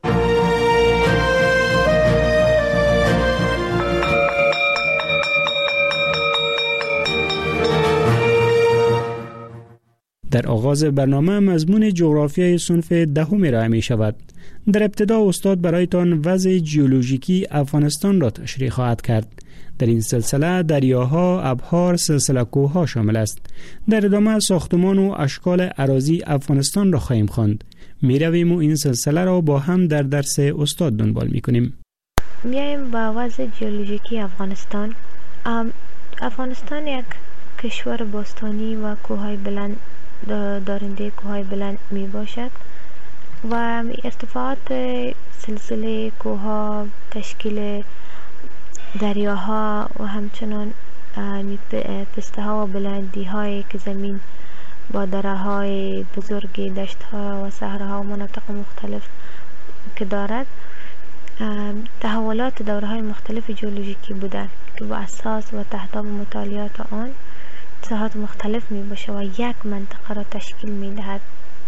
در آغاز برنامه مضمون جغرافیای صنف 10 ارائه می شود. در ابتدا استاد برایتان وضع ژئولوژیکی افغانستان را تشریح خواهد کرد. در این سلسله دریاها، ابحار، سلسله کوه‌ها شامل است. در ادامه ساختمان و اشکال اراضی افغانستان را خواهیم خواند. میرویم و این سلسله را با هم در درس استاد دنبال میکنیم. میایم با وضع ژئولوژیکی افغانستان. افغانستان یک کشور باستانی و کوههای بلند دارنده کوههای بلند می باشد و ارتفاعات سلسله کوهها، تشکیل دریاها و همچنان پسته ها و بلندی هایی که زمین با دره های بزرگی، دشت ها و صحراها و مناطق مختلف که دارد، تحولات دوره های مختلف ژئولوژیکی بوده که با اساس و تحت مطالعات آن ساحات مختلف می باشه و یک منطقه را تشکیل می دهد.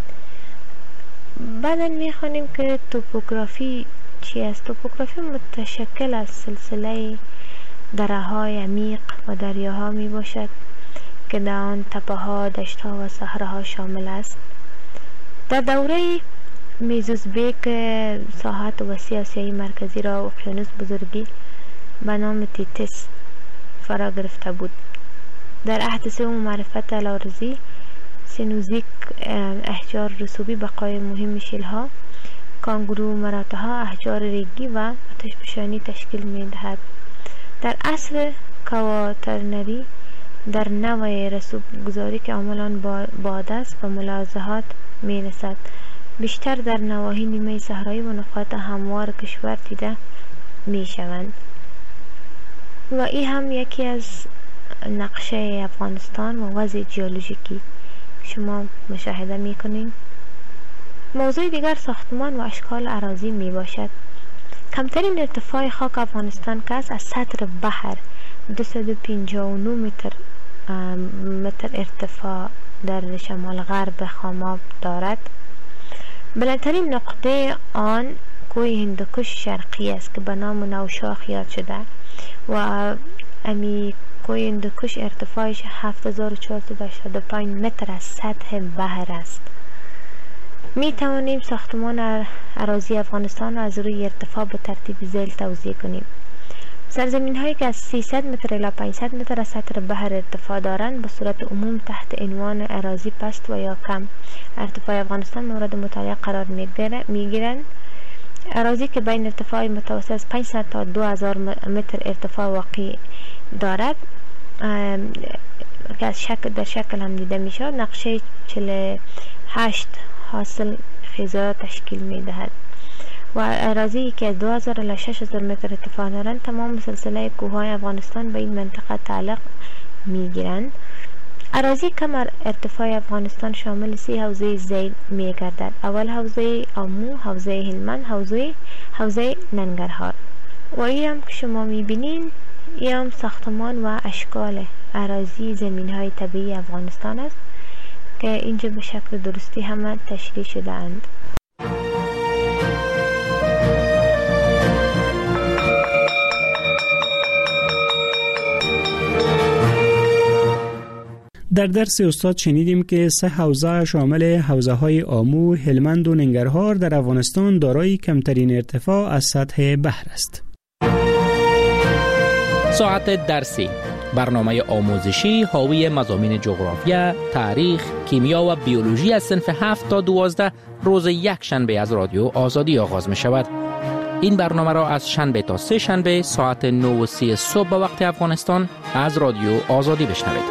بعدا می خوانیم که توپوگرافی چی است؟ توپوگرافی متشکل از سلسله دره های عمیق و دریاها می باشد که در آن تپه ها، دشت ها و صحراها شامل است. در دوره میزوزبیک ساحات وسیع آسیای مرکزی را اقیانوس بزرگی به نام تیتس فرا گرفته بود. در عهد سوم معرفت لاورزی، سینوزیک، احجار رسوبی، بقای مهم شیلها، کانگورو، مراتها، احجار ریگی و آتشفشانی تشکیل می دهد. در عصر کواترنری در نوع رسوب گذاری که عملان باد است و ملاحظات می رسد، بیشتر در نواحی نیمه صحرایی و نقاط هموار کشور دیده می شوند و این هم یکی از نقشه افغانستان و وضع ژئولوژیکی شما مشاهده می کنید. موضوع دیگر ساختمان و اشکال اراضی می باشد. کمترین ارتفاع خاک افغانستان که از سطح بحر 259 متر ارتفاع در شمال غرب خاماب دارد. بلندترین نقطه آن کوه هندوکش شرقی است که به نام نوشاخ یاد شده و امی کوه هندوکش ارتفاعش 7485 متر از سطح بحر است. می توانیم ساختمان اراضی افغانستان را از روی ارتفاع به ترتیب ذیل توزیع کنیم. سرزمین هایی که از 300 متر الی 500 متر از سطح بحر ارتفاع دارند به صورت عموم تحت عنوان اراضی پست و یا کم ارتفاع افغانستان مورد مطالعه قرار می گیرند. اراضی که بین ارتفاع متوسط از 500 تا 2000 متر ارتفاع واقع دارد که از در شکل هم دیده می شود، نقشه 48 حاصل خیزه تشکیل می دهد و اراضی که از 2000 الی 6000 متر ارتفاع دارند تمام سلسله کوههای افغانستان به این منطقه تعلق می گیرند. اراضی کم ارتفاع افغانستان شامل 3 حوزه ذیل می گردد. اول حوزه آمو، حوزه هلمند، حوزه ننگرهار و این هم که شما می بینین این هم ساختمان و اشکال اراضی زمین های طبیعی افغانستان است که اینجا به شکل درستی همه تشریح شده اند. در درس استاد شنیدیم که 3 حوزه شامل حوزه‌های آمو، هلمند و ننگرهار در افغانستان دارای کمترین ارتفاع از سطح بحر است. ساعت درسی، برنامه آموزشی حاوی مضامین جغرافیا، تاریخ، کیمیا و بیولوژی از صنف 7 تا 12 روز یک شنبه از رادیو آزادی آغاز می شود. این برنامه را از شنبه تا 3 شنبه ساعت 9:30 صبح به وقت افغانستان از رادیو آزادی بشنوید.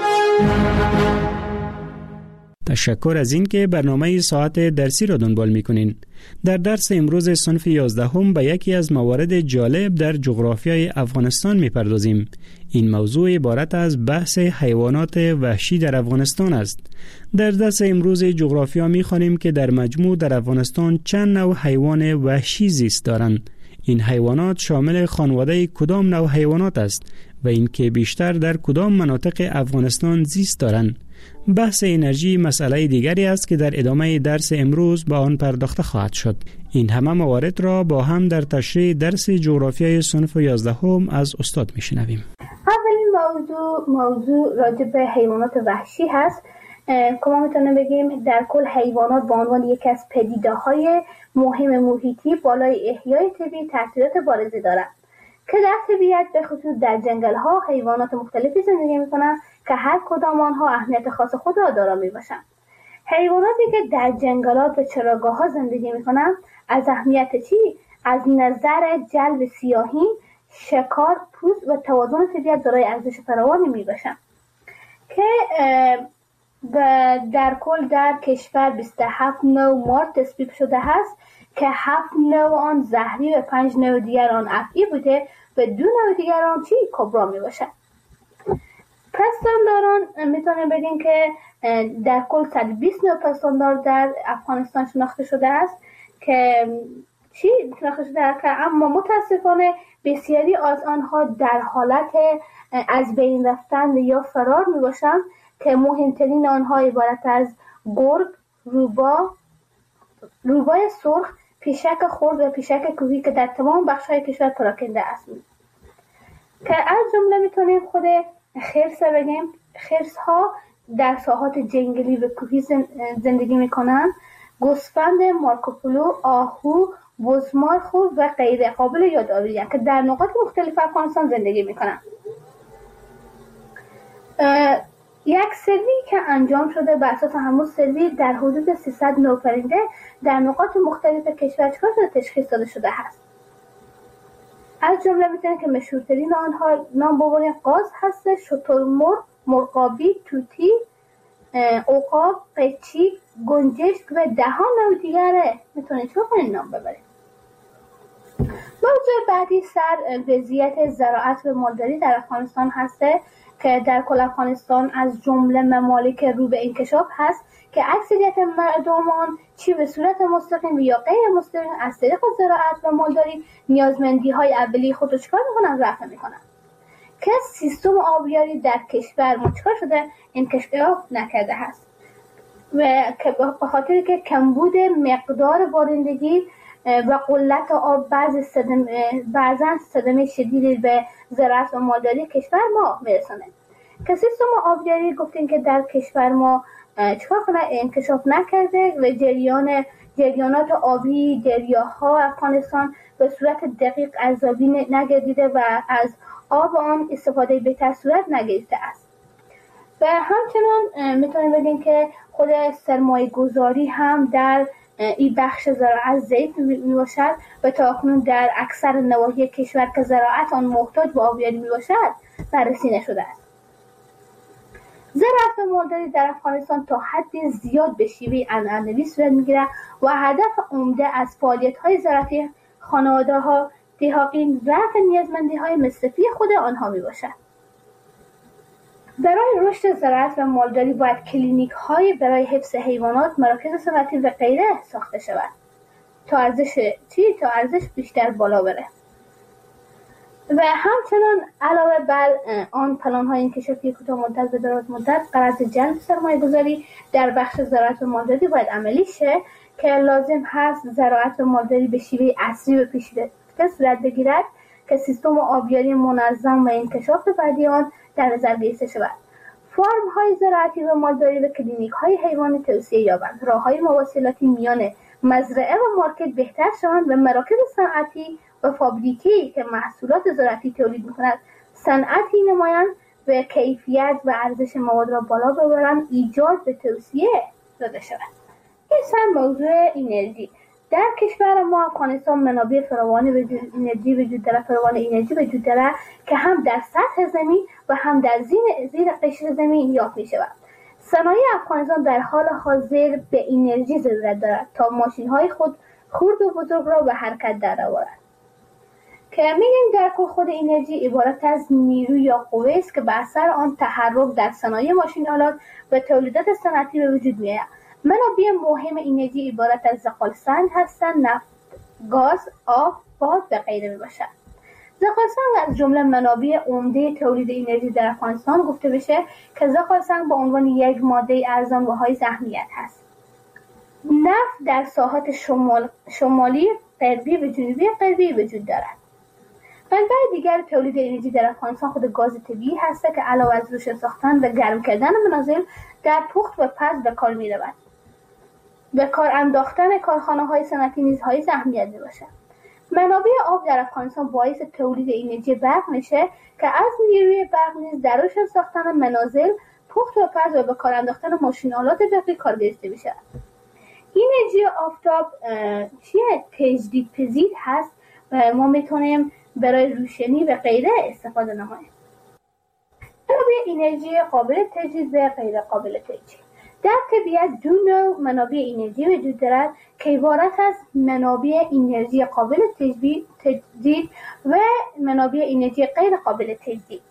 تشکر از این که برنامه ساعت درسی را دنبال می‌کنین. در درس امروز صنف 11 به یکی از موارد جالب در جغرافیای افغانستان می‌پردازیم. این موضوع عبارت از بحث حیوانات وحشی در افغانستان است. در درس امروز جغرافیا می‌خوانیم که در مجموع در افغانستان چند نوع حیوان وحشی زیست دارند. این حیوانات شامل خانواده کدام نوع حیوانات است و اینکه بیشتر در کدام مناطق افغانستان زیست دارند. بحث انرژی مسئله دیگری است که در ادامه درس امروز به آن پرداخته خواهد شد. این همه موارد را با هم در تشریح درس جغرافیای صنف 11 از استاد میشنویم. اولین موضوع راجع به حیوانات وحشی هست که ما میتونیم بگیم در کل حیوانات به عنوان یکی از پدیده‌های مهم محیطی بالای احیای طبیعی تأثیرات بارزی دارند که در طبیعت به خصوص در جنگل‌ها حیوانات مختلفی زندگی می‌کنند که هر کدام آنها اهمیت خاص خود را دارا میباشند. حیواناتی که در جنگلات و چراگاه‌ها زندگی می‌کنند از اهمیت چی؟ از نظر جلب سیاحین، شکار، پوست و توازن طبیعت دارای ارزش فراوانی میباشند که در کل در کشور 27 نوع مار تصویب شده است که 7 نوع آن زهری و 5 نوع دیگر آن افعی بوده و 2 نوع دیگر آن کبرا میباشد. پستانداران میتونیم بگیم که در کل 120 نوع پستاندار در افغانستان شناخته شده است که اما متاسفانه بسیاری از آنها در حالت از بین رفتن یا فرار میباشند که مهمترین آنها عبارت از گرگ، روبای سرخ، پیشک خرد و پیشک کوهی که در تمام بخش‌های کشور پراکنده است. که از جمله میتونیم خود خرس بگیم. خرس‌ها در ساحات جنگلی و کوهی زندگی میکنند. گوسفند، مارکوپولو، آهو، بزمارخو و غیره قابل یادآوری که در نقاط مختلف افغانستان زندگی میکنند. یک سروی که انجام شده بر اساس همون سروی در حدود 300 نوع پرنده در نقاط مختلف کشور تشخیص داده شده است. از جمله میتونیم که مشهورترین آنها نام ببریم: قاز هست، شترمرغ، مرغابی، توتی، عقاب، قیچی، گنجشک و 10 نوع دیگره میتونید چون نام ببریم. موضوع بعدی سر وضعیت زراعت و مالداری در افغانستان هسته که در کل افغانستان از جمله ممالک رو به انکشاف هست که اکثریت مردمان چی به صورت مستقیم یا غیر مستقیم از طریق زراعت و مالداری نیازمندی‌های اولیه خود را چکار می‌کنند؟ رفع می‌کنند. که سیستم آبیاری در کشور چکار شده؟ انکشاف نکرده هست و که به خاطر که کمبود مقدار بارندگی و قلت آب بعضا صدمه شدیدی به زراعت و مالداری کشور ما میرسونه. که سیستم آبیاری گفتیم که در کشور ما چکار کنه؟ انکشاف نکرده و جریانات آبی دریاها افغانستان به صورت دقیق ارزیابی نگردیده و از آب آن استفاده بهتر صورت نگرفته است. و همچنان میتونیم بگیم که خود سرمایه گذاری هم در این بخش زراعت ضعیف میباشد و تا اکنون در اکثر نواحی کشور که زراعت آن محتاج به آبیاری میباشد بررسی نشده است. زراعت و مالداری در افغانستان تا حد زیاد به شیوه عنعنوی صورت میگیرد و هدف عمده از فعالیت‌های زراعتی خانواده‌ها دهاقین رفع نیازمندی‌های مصرفی خود آنها میباشد. برای رشد زراعت و مالداری باید کلینیک‌های برای حفظ حیوانات، مراکز صنعتی و غیره ساخته شود تا ارزش بیشتر بالا بره. و همچنان علاوه بر آن پلان‌های انکشافی کوتاه مدت و دراز مدت غرض جلب سرمایه‌گذاری در بخش زراعت و مالداری باید عملی شه که لازم هست زراعت و مالداری به شیوه عصری و پیشرفته صورت بگیرد که سیستم آبیاری منظم و انکشاف بعدی آن در نظر گرفته شود. فارم های زراعتی و مالداری و کلینیک های حیوانی توسعه یابند، راه های مواصلاتی میان مزرعه و مارکت بهتر شوند و مراکز صنعتی و فابریکه‌ای که محصولات زراعتی تولید می‌کند صنعتی نمایند و کیفیت و ارزش مواد را بالا ببرند، ایجاد و توسعه داده شود. این موضوع انرژی. در کشور ما افغانستان منابع فراوان انرژی وجود دارد که هم در سطح زمین و هم در زیر قشر زمین یافت می شود. صنایع افغانستان در حال حاضر به انرژی ضرورت دارد تا ماشین های خرد و بزرگ را به حرکت درآورد. که میگیم در کل خود انرژی عبارت از نیرو یا قوه است که به اثر آن تحرک در صنایع ماشین آلات و تولیدات صنعتی به وجود میآید. منابع مهم انرژی عبارت از زغال سنگ هستند، نفت، گاز، آب، باد و غیره میباشد. زغال سنگ از جمله منابع عمده تولید انرژی در افغانستان گفته بشه که زغال سنگ به عنوان یک ماده ارزان و حائز اهمیت هست. نفت در ساحات شمالی غربی و جنوبی غربی وجود دارد. منبع دیگر تولید انرژی در افغانستان خود گاز طبیعی هست که علاوه از روشن ساختن و گرم کردن منازل در پخت و پز به کار می رود. به کار انداختن کارخانه های صنعتی نیز حائز اهمیت می باشد. منابع آب در افغانستان باعث تولید انرژی برق میشه که از نیروی برق نیز در روشن ساختن منازل، پخت و پز و به کار انداختن ماشین‌آلات برقی کار گرفته میشه. انرژی آفتاب تجدیدپذیر هست و ما میتونیم برای روشنی و غیره استفاده نماییم. منابع انرژی قابل تجدید و غیر قابل تجدید. در طبیعت دو نوع منابع انرژی وجود دارد که عبارت از منابع انرژی قابل تجدید و منابع انرژی غیر قابل تجدید.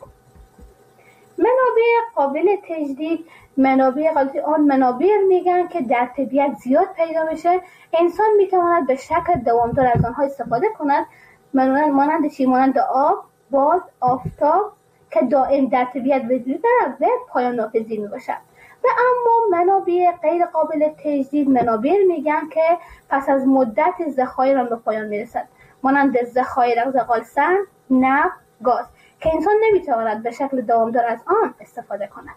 منابع قابل تجدید آن منابع میگن که در طبیعت زیاد پیدا میشه، انسان میتواند به شکل دوامدار از آنها استفاده کند، مانند آب، باد، آفتاب که دائم در طبیعت وجود دارد و پایان ناپذیر میباشد. و اما منابع غیر قابل تجدید منابع میگن که پس از مدت ذخایر آن به پایان میرسد، مانند ذخایر زغال سنگ، نفت، گاز که انسان نمیتواند به شکل دوامدار از آن استفاده کند.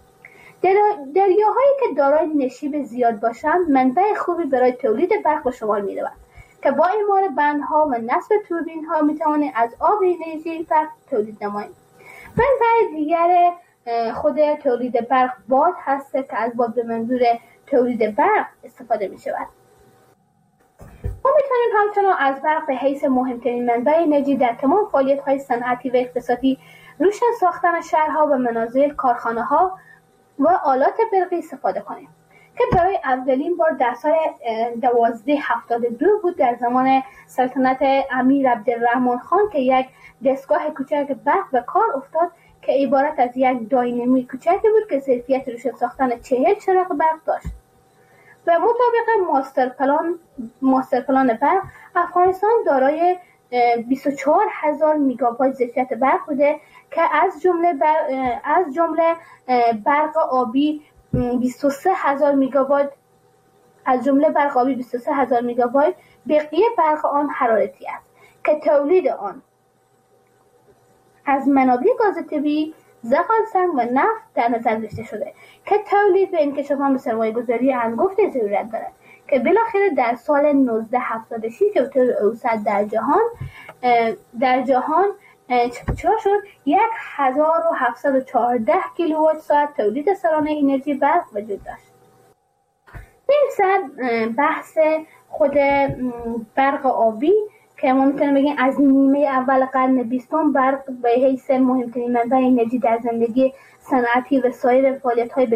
دریاهایی که دارای نشیب زیاد باشند منبع خوبی برای تولید برق به شمار میروند که با اعمار بندها و نصب توربین ها میتوانیم از آب انرژی برق تولید نماییم. منبع دیگر خود تولید برق باد هست که از باد به منظور تولید برق استفاده می شود. ما میتونیم همچنان از برق به حیث مهمترین منبع انرژی در تمام فعالیت های صنعتی و اقتصادی، روشن ساختن شهرها و منازل، کارخانه ها و آلات برقی استفاده کنیم که برای اولین بار در سال 1272 بود در زمان سلطنت امیر عبدالرحمن خان که یک دستگاه کوچک برق به کار افتاد که عبارت از یک داینامی کوچکی بود که ظرفیت روشن ساختن 40 چراغ برق داشت. و مطابق ماستر پلان برق افغانستان دارای 24,000 میگاوات ظرفیت برق بوده که از جمله برق آبی 23,000 میگاوات، بقیه برق آن حرارتی است که تولید آن از منابع گاز طبیعی، زغال سنگ و نفت در نظر گرفته شده که تولید و انکشاف آن به سرمایه‌گذاری انگفت ضرورت دارد که بالاخره در سال 1986 که به طور اوسط در جهان چرا شد 1714 کیلووات ساعت تولید سالانه انرژی برق وجود داشت. این سر بحث خود برق آبی که ما میتونیم بگیم از نیمه اول قرن 20 برق به حیث مهمترین منبع انرژی در زندگی صنعتی و سایر فعالیت‌های